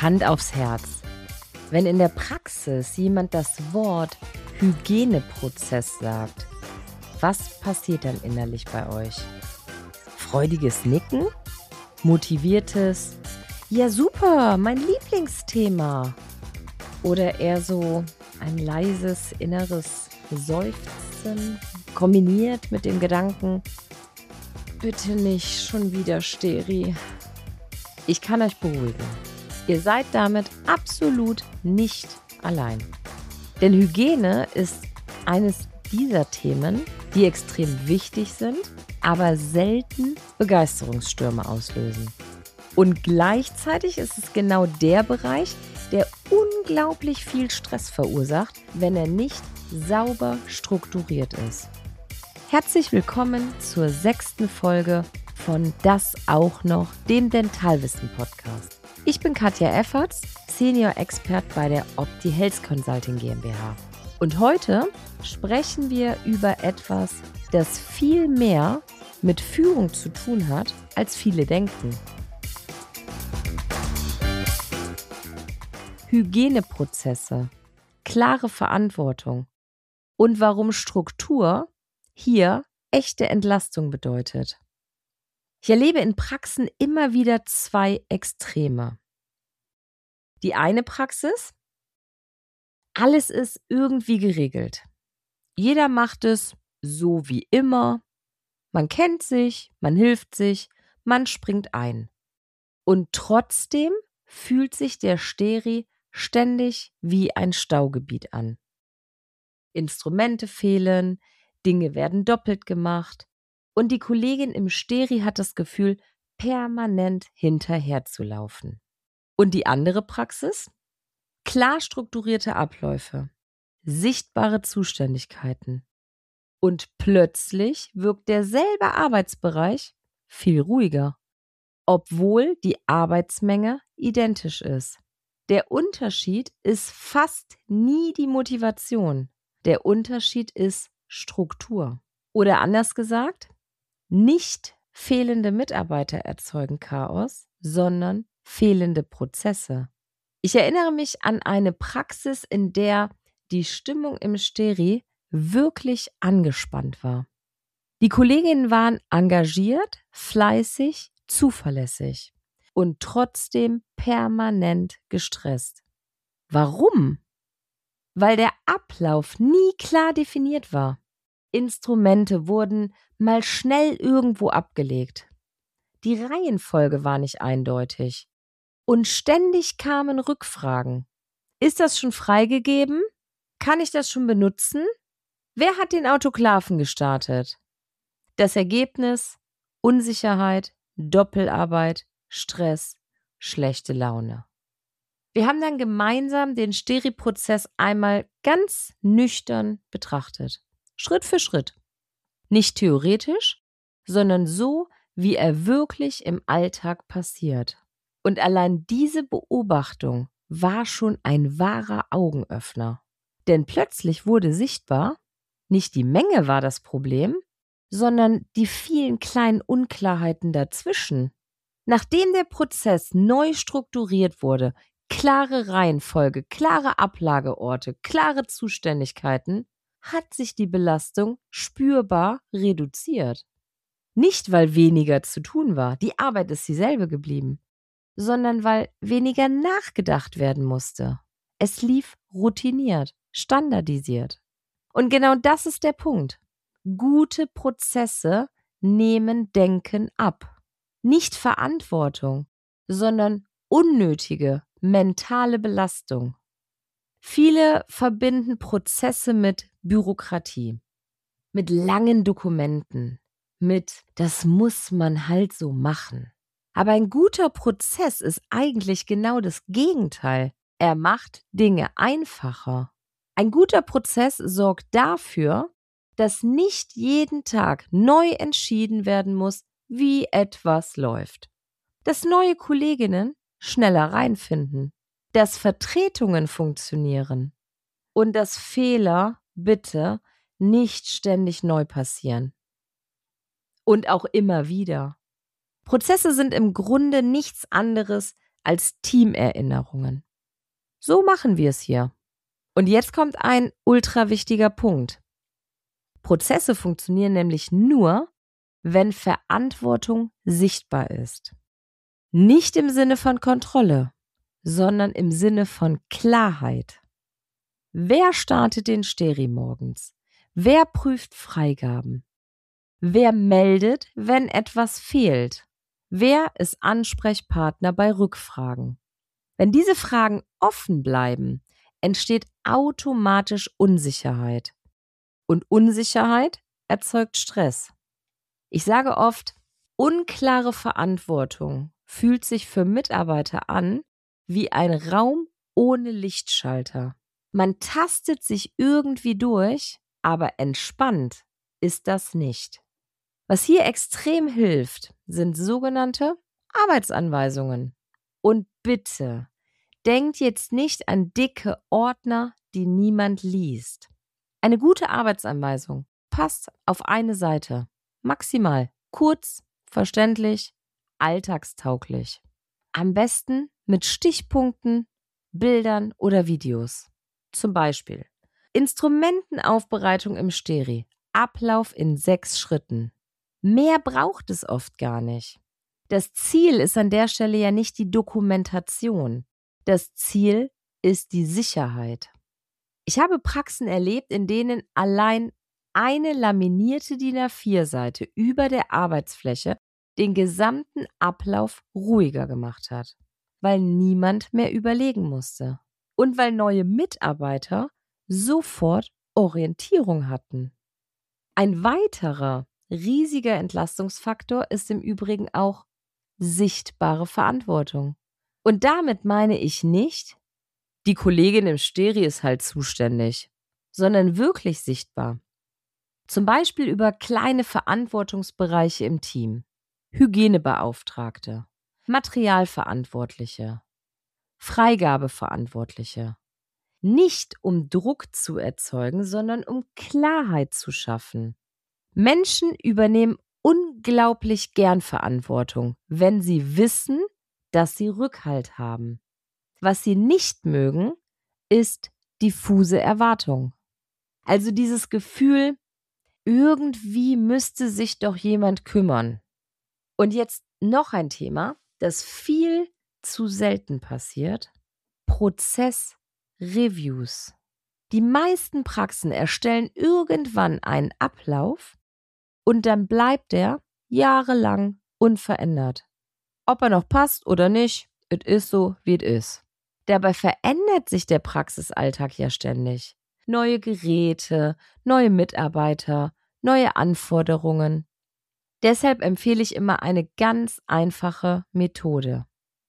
Hand aufs Herz. Wenn in der Praxis jemand das Wort Hygieneprozess sagt, was passiert dann innerlich bei euch? Freudiges Nicken? Motiviertes, ja super, mein Lieblingsthema? Oder eher so ein leises inneres Seufzen, kombiniert mit dem Gedanken, bitte nicht schon wieder Steri. Ich kann euch beruhigen. Ihr seid damit absolut nicht allein. Denn Hygiene ist eines dieser Themen, die extrem wichtig sind, aber selten Begeisterungsstürme auslösen. Und gleichzeitig ist es genau der Bereich, der unglaublich viel Stress verursacht, wenn er nicht sauber strukturiert ist. Herzlich willkommen zur 6. Folge von Das auch noch, dem Dentalwissen-Podcast. Ich bin Katja Efferts, Senior-Expert bei der Opti Health Consulting GmbH. Und heute sprechen wir über etwas, das viel mehr mit Führung zu tun hat, als viele denken. Hygieneprozesse, klare Verantwortung und warum Struktur hier echte Entlastung bedeutet. Ich erlebe in Praxen immer wieder zwei Extreme. Die eine Praxis: alles ist irgendwie geregelt. Jeder macht es so wie immer. Man kennt sich, man hilft sich, man springt ein. Und trotzdem fühlt sich der Steri ständig wie ein Staugebiet an. Instrumente fehlen, Dinge werden doppelt gemacht und die Kollegin im Steri hat das Gefühl, permanent hinterherzulaufen. Und die andere Praxis? Klar strukturierte Abläufe, sichtbare Zuständigkeiten. Und plötzlich wirkt derselbe Arbeitsbereich viel ruhiger, obwohl die Arbeitsmenge identisch ist. Der Unterschied ist fast nie die Motivation. Der Unterschied ist Struktur. Oder anders gesagt, nicht fehlende Mitarbeiter erzeugen Chaos, sondern fehlende Prozesse. Ich erinnere mich an eine Praxis, in der die Stimmung im Steri wirklich angespannt war. Die Kolleginnen waren engagiert, fleißig, zuverlässig und trotzdem permanent gestresst. Warum? Weil der Ablauf nie klar definiert war. Instrumente wurden mal schnell irgendwo abgelegt. Die Reihenfolge war nicht eindeutig. Und ständig kamen Rückfragen. Ist das schon freigegeben? Kann ich das schon benutzen? Wer hat den Autoklaven gestartet? Das Ergebnis: Unsicherheit, Doppelarbeit, Stress, schlechte Laune. Wir haben dann gemeinsam den Steri-Prozess einmal ganz nüchtern betrachtet. Schritt für Schritt. Nicht theoretisch, sondern so, wie er wirklich im Alltag passiert. Und allein diese Beobachtung war schon ein wahrer Augenöffner. Denn plötzlich wurde sichtbar, nicht die Menge war das Problem, sondern die vielen kleinen Unklarheiten dazwischen. Nachdem der Prozess neu strukturiert wurde, klare Reihenfolge, klare Ablageorte, klare Zuständigkeiten, hat sich die Belastung spürbar reduziert. Nicht, weil weniger zu tun war, die Arbeit ist dieselbe geblieben, sondern weil weniger nachgedacht werden musste. Es lief routiniert, standardisiert. Und genau das ist der Punkt. Gute Prozesse nehmen Denken ab. Nicht Verantwortung, sondern unnötige mentale Belastung. Viele verbinden Prozesse mit Bürokratie, mit langen Dokumenten, mit das muss man halt so machen. Aber ein guter Prozess ist eigentlich genau das Gegenteil. Er macht Dinge einfacher. Ein guter Prozess sorgt dafür, dass nicht jeden Tag neu entschieden werden muss, wie etwas läuft. Dass neue Kolleginnen schneller reinfinden, dass Vertretungen funktionieren und dass Fehler bitte nicht ständig neu passieren. Und auch immer wieder. Prozesse sind im Grunde nichts anderes als Teamerinnerungen. So machen wir es hier. Und jetzt kommt ein ultra wichtiger Punkt. Prozesse funktionieren nämlich nur, wenn Verantwortung sichtbar ist. Nicht im Sinne von Kontrolle, sondern im Sinne von Klarheit. Wer startet den Steri morgens? Wer prüft Freigaben? Wer meldet, wenn etwas fehlt? Wer ist Ansprechpartner bei Rückfragen? Wenn diese Fragen offen bleiben, entsteht automatisch Unsicherheit. Und Unsicherheit erzeugt Stress. Ich sage oft, unklare Verantwortung fühlt sich für Mitarbeiter an wie ein Raum ohne Lichtschalter. Man tastet sich irgendwie durch, aber entspannt ist das nicht. Was hier extrem hilft, sind sogenannte Arbeitsanweisungen. Und bitte, denkt jetzt nicht an dicke Ordner, die niemand liest. Eine gute Arbeitsanweisung passt auf eine Seite. Maximal kurz, verständlich, alltagstauglich. Am besten mit Stichpunkten, Bildern oder Videos. Zum Beispiel Instrumentenaufbereitung im Steri. Ablauf in 6 Schritten. Mehr braucht es oft gar nicht. Das Ziel ist an der Stelle ja nicht die Dokumentation. Das Ziel ist die Sicherheit. Ich habe Praxen erlebt, in denen allein eine laminierte DIN A4-Seite über der Arbeitsfläche den gesamten Ablauf ruhiger gemacht hat, weil niemand mehr überlegen musste und weil neue Mitarbeiter sofort Orientierung hatten. Ein weiterer riesiger Entlastungsfaktor ist im Übrigen auch sichtbare Verantwortung. Und damit meine ich nicht, die Kollegin im Steri ist halt zuständig, sondern wirklich sichtbar. Zum Beispiel über kleine Verantwortungsbereiche im Team, Hygienebeauftragte, Materialverantwortliche, Freigabeverantwortliche. Nicht um Druck zu erzeugen, sondern um Klarheit zu schaffen. Menschen übernehmen unglaublich gern Verantwortung, wenn sie wissen, dass sie Rückhalt haben. Was sie nicht mögen, ist diffuse Erwartung. Also dieses Gefühl, irgendwie müsste sich doch jemand kümmern. Und jetzt noch ein Thema, das viel zu selten passiert: Prozessreviews. Die meisten Praxen erstellen irgendwann einen Ablauf und dann bleibt er jahrelang unverändert. Ob er noch passt oder nicht, es ist so, wie es ist. Dabei verändert sich der Praxisalltag ja ständig. Neue Geräte, neue Mitarbeiter, neue Anforderungen. Deshalb empfehle ich immer eine ganz einfache Methode.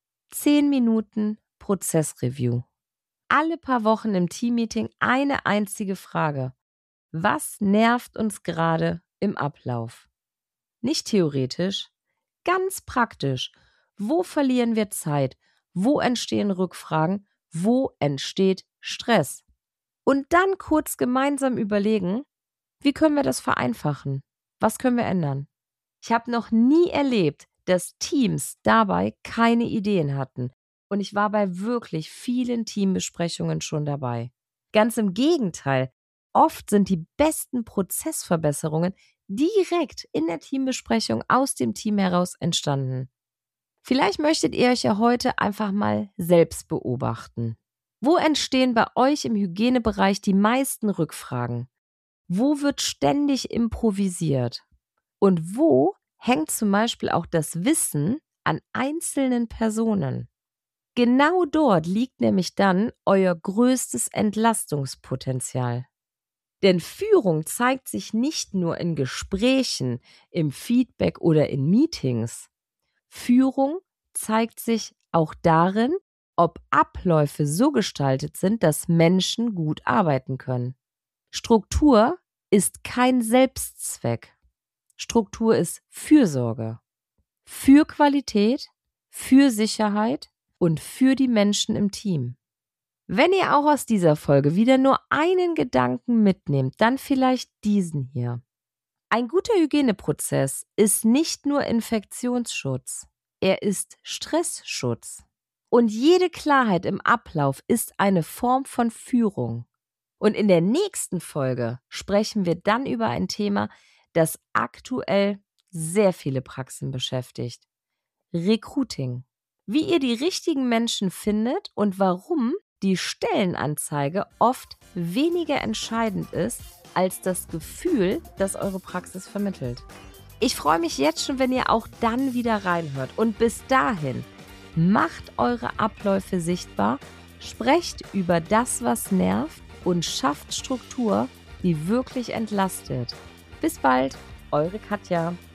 10 Minuten Prozessreview. Alle paar Wochen im Teammeeting eine einzige Frage. Was nervt uns gerade im Ablauf? Nicht theoretisch, ganz praktisch. Wo verlieren wir Zeit? Wo entstehen Rückfragen? Wo entsteht Stress? Und dann kurz gemeinsam überlegen, wie können wir das vereinfachen? Was können wir ändern? Ich habe noch nie erlebt, dass Teams dabei keine Ideen hatten. Und ich war bei wirklich vielen Teambesprechungen schon dabei. Ganz im Gegenteil, oft sind die besten Prozessverbesserungen direkt in der Teambesprechung aus dem Team heraus entstanden. Vielleicht möchtet ihr euch ja heute einfach mal selbst beobachten. Wo entstehen bei euch im Hygienebereich die meisten Rückfragen? Wo wird ständig improvisiert? Und wo hängt zum Beispiel auch das Wissen an einzelnen Personen? Genau dort liegt nämlich dann euer größtes Entlastungspotenzial. Denn Führung zeigt sich nicht nur in Gesprächen, im Feedback oder in Meetings. Führung zeigt sich auch darin, ob Abläufe so gestaltet sind, dass Menschen gut arbeiten können. Struktur ist kein Selbstzweck. Struktur ist Fürsorge. Für Qualität, für Sicherheit und für die Menschen im Team. Wenn ihr auch aus dieser Folge wieder nur einen Gedanken mitnehmt, dann vielleicht diesen hier. Ein guter Hygieneprozess ist nicht nur Infektionsschutz, er ist Stressschutz. Und jede Klarheit im Ablauf ist eine Form von Führung. Und in der nächsten Folge sprechen wir dann über ein Thema, das aktuell sehr viele Praxen beschäftigt. Recruiting. Wie ihr die richtigen Menschen findet und warum die Stellenanzeige oft weniger entscheidend ist als das Gefühl, das eure Praxis vermittelt. Ich freue mich jetzt schon, wenn ihr auch dann wieder reinhört. Und bis dahin, macht eure Abläufe sichtbar, sprecht über das, was nervt und schafft Struktur, die wirklich entlastet. Bis bald, eure Katja.